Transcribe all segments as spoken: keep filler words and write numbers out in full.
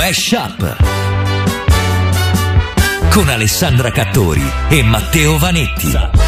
Mashup con Alessandra Cattori e Matteo Vanetti.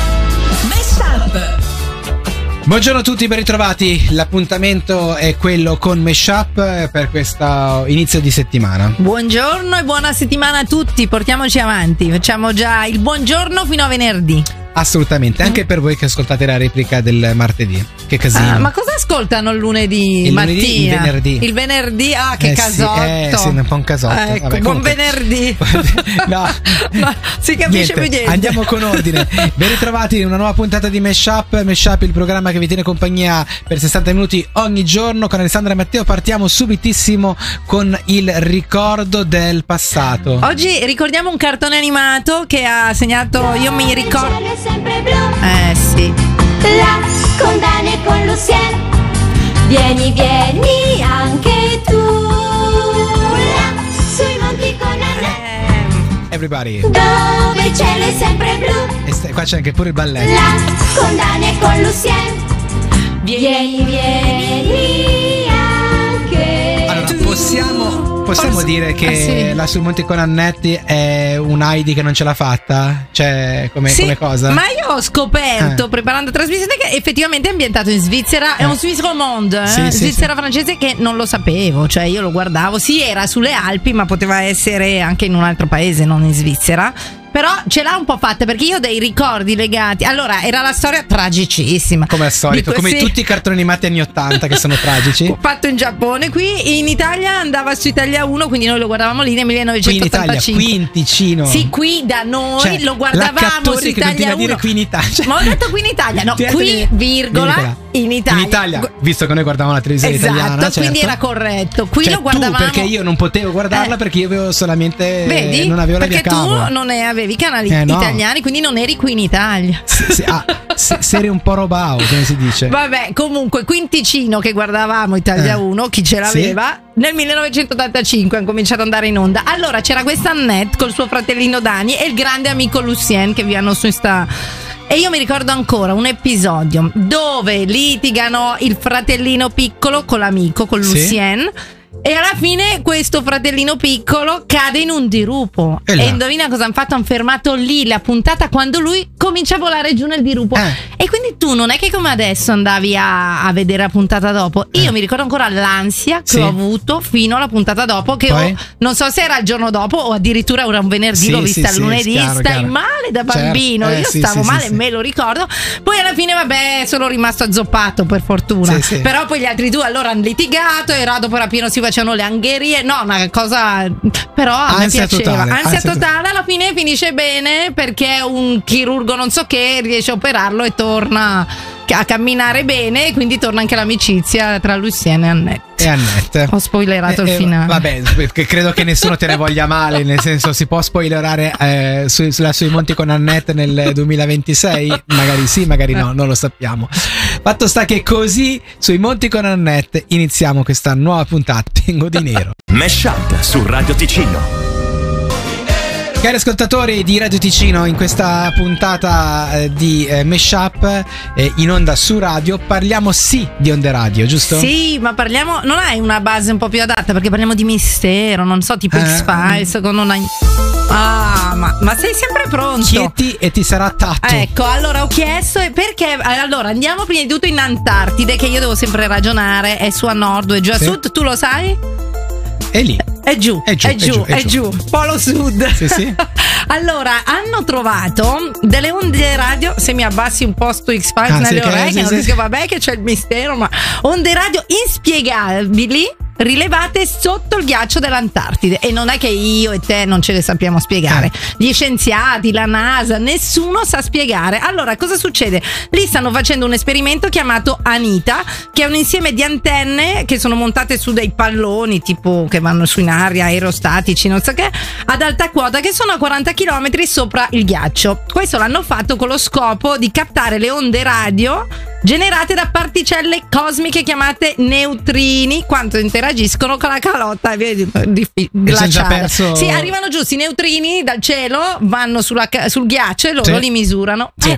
Mashup. Buongiorno a tutti, ben ritrovati. L'appuntamento è quello con Mashup per questo inizio di settimana. Buongiorno e buona settimana a tutti. Portiamoci avanti. Facciamo già il buongiorno fino a venerdì. Assolutamente, anche per voi che ascoltate la replica del martedì. Che casino. Ah, ma cosa ascoltano il lunedì il mattina? Lunedì, il venerdì. Il venerdì, ah, che eh casotto. Sì, eh, sì, un po' un casotto. Ecco, Vabbè, buon comunque... venerdì. No, no, si capisce niente, più niente. Andiamo con ordine. Ben ritrovati in una nuova puntata di Mashup. Mashup, il programma che vi tiene compagnia per sessanta minuti ogni giorno con Alessandra e Matteo. Partiamo subitissimo con il ricordo del passato. Oggi ricordiamo un cartone animato che ha segnato, io mi ricordo. Il cielo è sempre blu. Eh sì. Là con Dani e con Lucien. Vieni, vieni anche tu. Là sui monti con Annette. Everybody. Dove il cielo è sempre blu. E st- qua c'è anche pure il balletto. Là con Dani e con Lucien. Vieni, vieni anche Allora, tu. possiamo Possiamo Forse- dire che ah, sì. la sul Monte con Annetti è un Heidi che non ce l'ha fatta? Cioè, come, Sì, come cosa? ma io ho scoperto Eh. preparando la trasmissione che effettivamente è ambientato in Svizzera, è Eh. un Swiss romande, eh? Sì, sì, Svizzera sì. francese, che non lo sapevo, cioè io lo guardavo, sì, era sulle Alpi, ma poteva essere anche in un altro paese, non in Svizzera. Però ce l'ha un po' fatta, perché io ho dei ricordi legati. Allora, era la storia tragicissima. Come al solito, Dico, come sì. tutti i cartoni animati anni ottanta che sono tragici. Fatto in Giappone, qui in Italia andava su Italia uno, quindi noi lo guardavamo lì nel Qui in Italia, millenovecentottantacinque. qui in Ticino. Sì, qui da noi Cioè, lo guardavamo l'accattori su che Italia continua a dire uno. qui in Italia. Cioè, Ma ho detto qui in Italia, no, ti ho detto qui che- virgola, virgola. in Italia. In Italia, visto che noi guardavamo la televisione Esatto, italiana, certo. quindi era corretto. Qui Cioè, lo guardavamo. tu, perché io non potevo guardarla Eh. perché io avevo solamente Vedi? non avevo la perché via cavo. tu non ne avevi canali Eh, no. italiani, quindi non eri qui in Italia. Se, se, ah, se, se eri un po' robao, come si dice. Vabbè, comunque qui in Ticino che guardavamo Italia Eh. uno, chi ce l'aveva? Nel millenovecentottantacinque hanno cominciato ad andare in onda. Allora c'era questa Annette col suo fratellino Dani e il grande amico Lucien che vivono su sta. E io mi ricordo ancora un episodio dove litigano il fratellino piccolo con l'amico, con Sì. Lucien. E alla fine questo fratellino piccolo cade in un dirupo. E là. E indovina cosa hanno fatto? Hanno fermato lì la puntata quando lui comincia a volare giù nel dirupo. Eh. E quindi tu non è che come adesso andavi a, a vedere la puntata dopo. Io Eh. mi ricordo ancora l'ansia che Sì. ho avuto fino alla puntata dopo. Che Poi? ho- non so se era il giorno dopo o addirittura era un venerdì. Sì, L'ho vista sì, il sì, lunedì. chiaro, Stai chiaro. male da Certo, bambino. eh, Io sì, stavo sì, male, sì, sì. me lo ricordo. Poi alla fine, vabbè, sono rimasto azzoppato per fortuna. Sì, sì. Però poi gli altri due allora hanno litigato. Era dopo era pieno, si facevano le angherie. No, una cosa. Però a me Ansia piaceva. totale, Ansia ansia totale. Alla fine finisce bene perché un chirurgo non so che riesce a operarlo e torna a camminare bene, e quindi torna anche l'amicizia tra Lucien e Annette. E Annette. Ho spoilerato Eh, il eh, finale. Vabbè, perché credo che nessuno te ne voglia male, nel senso si può spoilerare eh, su, sulla sui monti con Annette nel duemilaventisei? Magari sì, magari no, non lo sappiamo. Fatto sta che così sui monti con Annette iniziamo questa nuova puntata. Tengo di nero. Mashup su Radio Ticino. Cari ascoltatori di Radio Ticino, in questa puntata eh, di eh, Mashup eh, in onda su radio parliamo sì di onde radio, giusto? Sì, ma parliamo. Non hai una base un po' più adatta? Perché parliamo di mistero, non so, tipo Eh, X-Files. Con una. Ah, ma, ma sei sempre pronto? Chieti e ti sarà tatto. Ecco, allora ho chiesto e perché. Allora andiamo prima di tutto in Antartide, che io devo sempre ragionare. È su a nord o è giù a Sì. sud? Tu lo sai? E lì. È giù, È giù, è giù, è giù, polo sud. Sì, sì. Allora, hanno trovato delle onde radio. Se mi abbassi un po' sto X-Files Ah, sì, nelle che- orecchie, sì, non sì. dico vabbè che c'è il mistero, ma onde radio inspiegabili rilevate sotto il ghiaccio dell'Antartide. E non è che io e te non ce le sappiamo spiegare. Eh. Gli scienziati, la NASA, nessuno sa spiegare. Allora, cosa succede? Lì stanno facendo un esperimento chiamato ANITA, che è un insieme di antenne che sono montate su dei palloni, tipo che vanno su in aria, aerostatici, non so che, ad alta quota, che sono a quaranta chilometri sopra il ghiaccio. Questo l'hanno fatto con lo scopo di captare le onde radio generate da particelle cosmiche chiamate neutrini quando interagiscono con la calotta di, di, già glaciale. perso- Sì, arrivano giusti i neutrini dal cielo, vanno sulla, ca- sul ghiaccio e loro Sì. li misurano. Sì. Eh,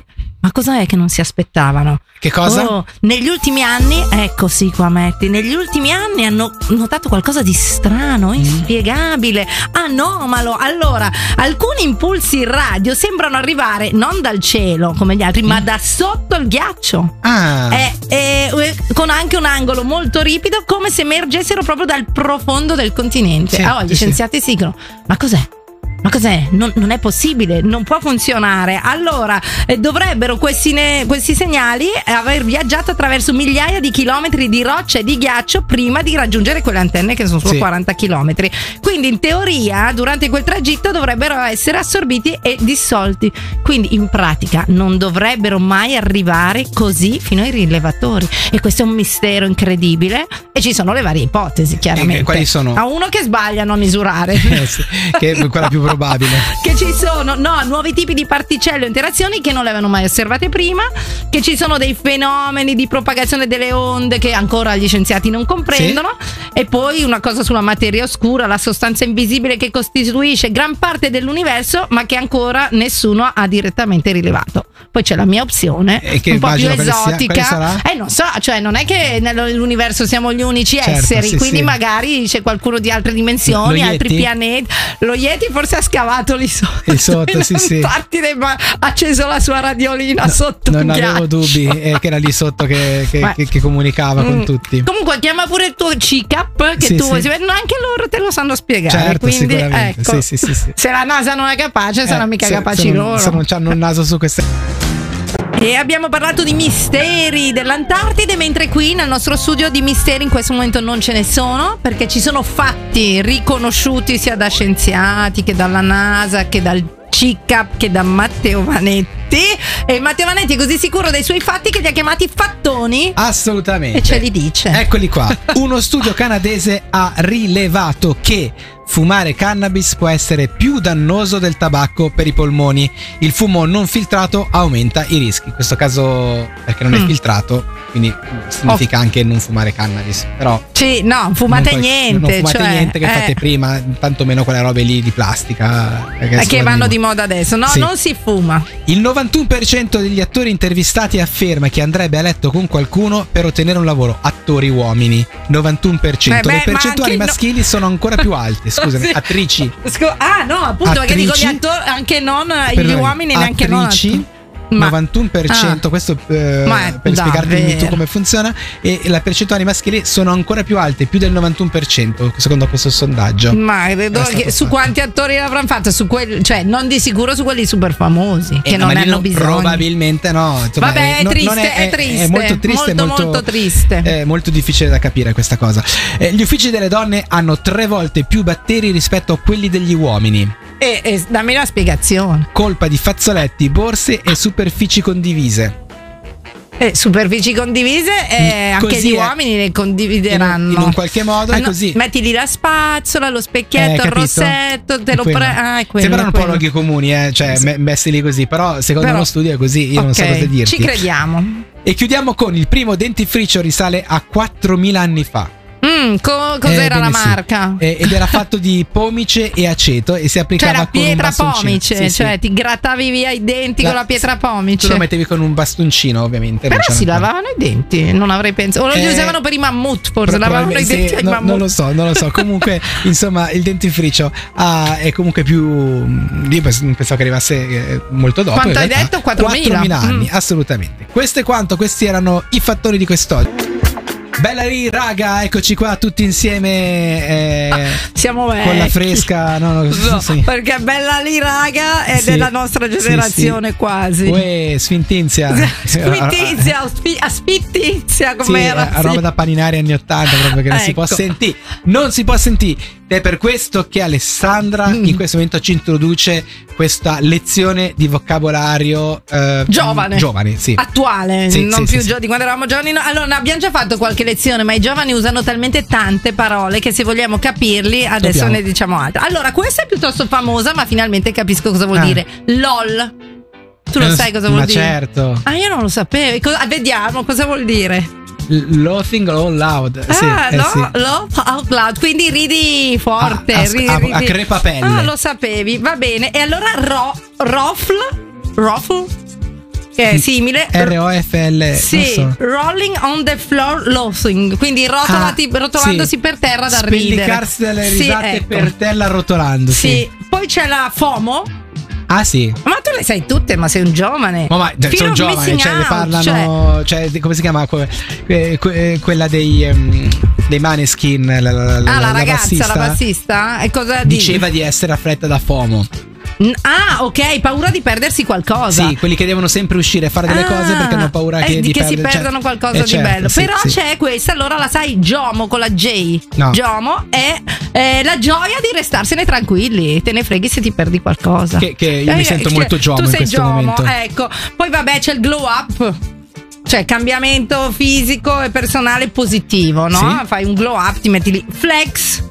Ma cosa è che non si aspettavano? Che cosa? Oh, negli ultimi anni, ecco sì qua metti, negli ultimi anni hanno notato qualcosa di strano, inspiegabile, anomalo. Allora, alcuni impulsi radio sembrano arrivare non dal cielo come gli altri, mm. ma da sotto il ghiaccio. Ah. E, e, con anche un angolo molto ripido, come se emergessero proprio dal profondo del continente. Sì, allora, gli sì, scienziati si dicono: ma cos'è? Ma cos'è? Non, non è possibile, non può funzionare. Allora, eh, dovrebbero questi, ne, questi segnali aver viaggiato attraverso migliaia di chilometri di roccia e di ghiaccio prima di raggiungere quelle antenne che sono solo sì. quaranta chilometri. Quindi in teoria durante quel tragitto dovrebbero essere assorbiti e dissolti. Quindi in pratica non dovrebbero mai arrivare così fino ai rilevatori. E questo è un mistero incredibile. E ci sono le varie ipotesi, chiaramente. E quali sono? A uno che sbagliano a misurare. Eh sì, che è quella più probabile. Che ci sono no, nuovi tipi di particelle o interazioni che non le avevano mai osservate prima, che ci sono dei fenomeni di propagazione delle onde che ancora gli scienziati non comprendono, sì. E poi una cosa sulla materia oscura, la sostanza invisibile che costituisce gran parte dell'universo ma che ancora nessuno ha direttamente rilevato. Poi c'è la mia opzione, e che un po' più esotica. Sia, eh non so, cioè non è che nell'universo siamo gli unici certo, esseri, sì, quindi sì. magari c'è qualcuno di altre dimensioni, lo altri Yeti? pianeti. Lo Yeti forse ha scavato lì sotto, lì sotto sì, sì. Partire, ma ha acceso la sua radiolina no, sotto non un avevo ghiaccio. dubbi, eh, che era lì sotto che, che, che, che comunicava mm. con tutti. Comunque chiama pure il tuo C C A P che sì, tu sì. anche loro te lo sanno spiegare, certo, quindi sicuramente. ecco, sì, sì, sì, sì. se la NASA non è capace, eh, saranno mica se, capaci se loro. Non, se non hanno un naso su queste. E abbiamo parlato di misteri dell'Antartide, mentre qui nel nostro studio di misteri in questo momento non ce ne sono, perché ci sono fatti riconosciuti sia da scienziati che dalla NASA che dal C C A P che da Matteo Vanetti. E Matteo Vanetti è così sicuro dei suoi fatti che li ha chiamati fattoni. Assolutamente. E ce li dice. Eccoli qua. Uno studio canadese ha rilevato che fumare cannabis può essere più dannoso del tabacco per i polmoni. Il fumo non filtrato aumenta i rischi. In questo caso perché non è mm. filtrato, quindi significa oh. anche non fumare cannabis. Però sì, no, fumate non niente. Non fumate cioè, niente che eh. fate prima, tanto meno quelle robe lì di plastica che, che vanno di moda adesso. No, sì. non si fuma. Il novantuno per cento degli attori intervistati afferma che andrebbe a letto con qualcuno per ottenere un lavoro. Attori uomini, novantuno per cento. Beh, Le beh, percentuali ma maschili no. sono ancora più alte. Scusami, sì. attrici. Scu- ah, no, appunto, attrici, perché dico gli attori, anche non per gli uomini, neanche attrici, non. Ma, novantuno per cento, ah, questo eh, per spiegarti tu come funziona, e le percentuali maschili sono ancora più alte, più del novantuno per cento secondo questo sondaggio. Ma credo che su quanti attori l'avranno fatto? Su quelli, cioè non di sicuro su quelli super famosi eh, che non hanno bisogno. Probabilmente no. Insomma, vabbè, è, è triste, non è, è triste, è molto triste, molto, molto, molto triste. È molto difficile da capire questa cosa. Eh, gli uffici delle donne hanno tre volte più batteri rispetto a quelli degli uomini. E, e dammi la spiegazione. Colpa di fazzoletti, borse e superfici condivise. Eh, superfici condivise e anche così gli è. uomini le condivideranno. In, in un qualche modo ah, è no, così. Mettili la spazzola, lo specchietto, eh, il rossetto, te lo pre- ah, è quello, sembrano è un po' luoghi comuni, eh? Cioè sì. messi lì così, però secondo però, uno studio è così, io okay, non so cosa dirti. Ci crediamo. E chiudiamo con il primo dentifricio, risale a quattromila anni fa. Mm, co- cos'era eh, la marca? Sì. Ed era fatto di pomice e aceto e si applicava cioè, con un pietra bastoncino. pomice, sì, cioè sì. ti grattavi via i denti la, con la pietra pomice. Tu lo mettevi con un bastoncino, ovviamente. Però si lavavano i denti, non avrei pensato. O lo eh, usavano per i mammut, forse lavavano i denti ai no, mammut. Non lo so, non lo so. Comunque, insomma, il dentifricio ah, è comunque più. Io pensavo che arrivasse molto dopo. Quanto hai detto? quattromila anni, mm. assolutamente. Questo è quanto, questi erano i fattori di quest'oggi. Bella lì, raga, eccoci qua tutti insieme. Eh, Siamo vecchi. Con la fresca, no, no, no sì. Perché bella lì, raga, è sì, della nostra generazione sì, sì. quasi. Uè, sfintinzia. Sfintinzia, aspittizia, com'era? Sì, roba da paninare anni ottanta, proprio che non ecco. si può sentire. Non si può sentire. Ed è per questo che Alessandra mm. in questo momento ci introduce questa lezione di vocabolario eh, giovane, giovane sì. attuale, sì, non sì, più sì, gio- di quando eravamo giovani. No. Allora, ne abbiamo già fatto qualche lezione, ma i giovani usano talmente tante parole che se vogliamo capirli adesso Dobbiamo. ne diciamo altre. Allora, questa è piuttosto famosa, ma finalmente capisco cosa vuol ah. dire. LOL. Tu lo eh, sai cosa vuol ma dire? Ma certo. Ah, io non lo sapevo. Cosa- vediamo cosa vuol dire. Laughing out loud. Ah, sì, no, eh sì. laugh out loud, quindi ridi forte, a, a, ridi, a, ridi. a crepapelle. Ah, lo sapevi, va bene. E allora ro, rofl, rofl, che è simile. R O F L. Sì, non so. rolling on the floor laughing, quindi rotolati, Ah, rotolandosi sì. per terra da ridere. Spellicarsi dalle Sì, risate ecco. per terra rotolando. Sì. Sì. Poi c'è la FOMO. Ah sì. Ma tu le sai tutte, ma sei un giovane. Ma, ma Fear sono of giovani, missing cioè, ne out, parlano. Cioè, come si chiama? Que- que- que- quella dei, um, dei Maneskin. La, la, la, Ah, la, la ragazza, bassista, la bassista? E cosa diceva di essere affretta da FOMO. N- Ah, ok, paura di perdersi qualcosa. Sì, quelli che devono sempre uscire a fare delle Ah, cose perché hanno paura eh, che, di di che si perdere- perdono cioè- qualcosa eh, di certo, bello. sì, Però sì. c'è questa, allora la sai, JOMO con la J. No. JOMO è eh, la gioia di restarsene tranquilli. Te ne freghi se ti perdi qualcosa. Che- che io mi sento cioè, molto JOMO tu in sei questo JOMO, momento. Ecco. Poi vabbè c'è il glow up. Cioè cambiamento fisico e personale positivo, no? Sì. Fai un glow up, ti metti lì. Flex.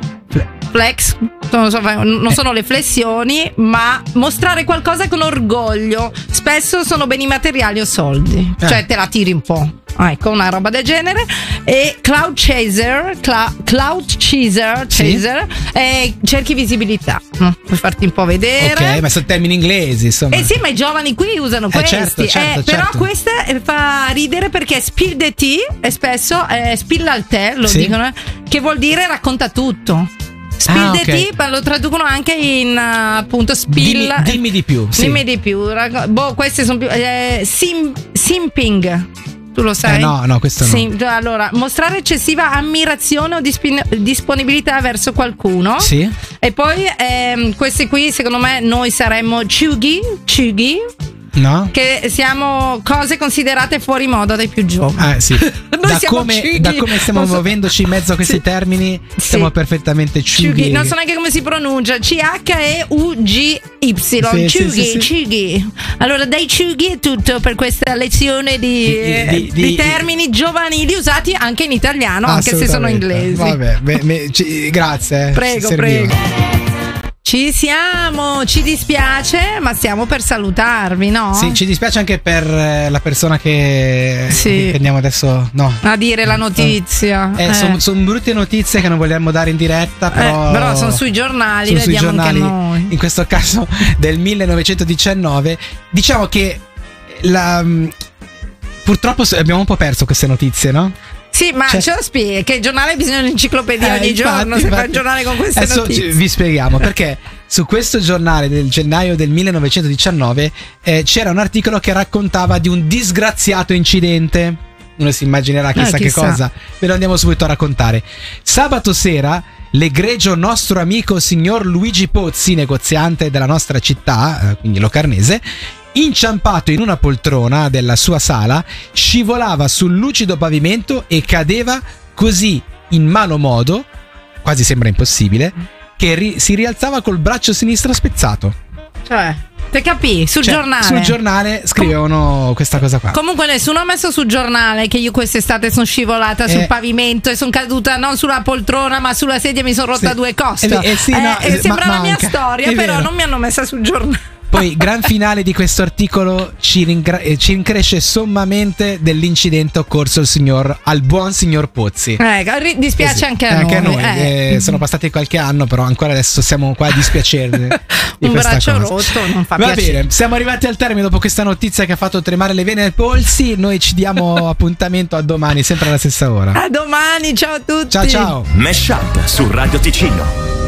Flex, non, so, non sono le flessioni, ma mostrare qualcosa con orgoglio. Spesso sono beni materiali o soldi, Eh. cioè te la tiri un po'. Ah, ecco, una roba del genere. E cloud chaser, cla- cloud chaser, Sì. chaser eh, cerchi visibilità, no? Puoi farti un po' vedere. Ok, ma sono termini inglesi, insomma. Eh sì, ma i giovani qui usano Eh, questi. certo, certo, eh, però certo. questa eh, fa ridere perché spill the tea e spesso eh, spilla il tè, lo Sì. dicono, eh, che vuol dire racconta tutto. Spill Ah, the ok. tea, ma lo traducono anche in uh, appunto spill. Dimmi, dimmi di più. Sì. Dimmi di più. racco- Boh, queste sono più. Eh, sim- simping. Tu lo sai? Eh, no, no, questo no. Sì, allora, mostrare eccessiva ammirazione o dispin- disponibilità verso qualcuno. Sì. E poi ehm, questi qui, secondo me, noi saremmo chughi, chughi, No? che siamo cose considerate fuori moda dai più giovani. Ah, sì. Noi Da siamo come, chughi. da come stiamo Non so- muovendoci in mezzo a questi Sì. termini, Sì. siamo perfettamente Chughi, chughi. non so neanche come si pronuncia. C H E U G Y. Sì, Chughi, sì, sì, sì. chughi. Allora, dai chughi è tutto per questa lezione di, Di- di- di di- termini giovanili usati anche in italiano, anche se sono Assolutamente. inglesi. Vabbè, me- me- ci- grazie. eh, Prego, ci serviva. prego. Ci siamo, ci dispiace, ma stiamo per salutarvi, no? Sì, ci dispiace anche per eh, la persona che, Sì. che andiamo adesso. No. A dire la notizia. Eh, Eh. Sono brutte notizie che non vogliamo dare in diretta, però, Eh, però sono sui giornali, sono le sui diamo giornali, anche noi. in questo caso del millenovecentodiciannove. Diciamo che la, purtroppo abbiamo un po' perso queste notizie, no? Sì, ma Cioè- ce lo spieghi che i giornali bisogna un'enciclopedia Eh, ogni infatti, giorno. Se fa infatti. il giornale con queste Adesso notizie. ci- vi spieghiamo perché su questo giornale del gennaio del millenovecentodiciannove eh, c'era un articolo che raccontava di un disgraziato incidente. Uno si immaginerà chissà, Eh, che chissà. cosa. Ve lo andiamo subito a raccontare. Sabato sera l'egregio nostro amico signor Luigi Pozzi, negoziante della nostra città, eh, quindi Locarnese, inciampato in una poltrona della sua sala, scivolava sul lucido pavimento e cadeva così in malo modo, quasi sembra impossibile, che ri- si rialzava col braccio sinistro spezzato. Cioè, te capì? Sul Cioè, giornale. Sul giornale scrivevano questa cosa qua. Comunque nessuno ha messo sul giornale che io quest'estate sono scivolata sul Eh. pavimento e sono caduta non sulla poltrona ma sulla sedia e mi sono rotta Sì. due coste. Eh, eh, sì, no, Eh, eh, sembra ma- la mia manca. storia, È però vero. non mi hanno messa sul giornale. Poi, gran finale di questo articolo, ci, ringra- eh, ci rincresce sommamente dell'incidente occorso al, signor, al buon signor Pozzi. Ecco, ri- dispiace Così. anche Eh, a noi. anche a noi. eh. eh, sono passati qualche anno, però ancora adesso siamo qua a dispiacerne di Un questa braccio cosa. rotto non fa Va piacere. bene, siamo arrivati al termine dopo questa notizia che ha fatto tremare le vene ai polsi. Noi ci diamo appuntamento a domani, sempre alla stessa ora. A domani, ciao a tutti. Ciao ciao. Mesh Up su Radio Ticino.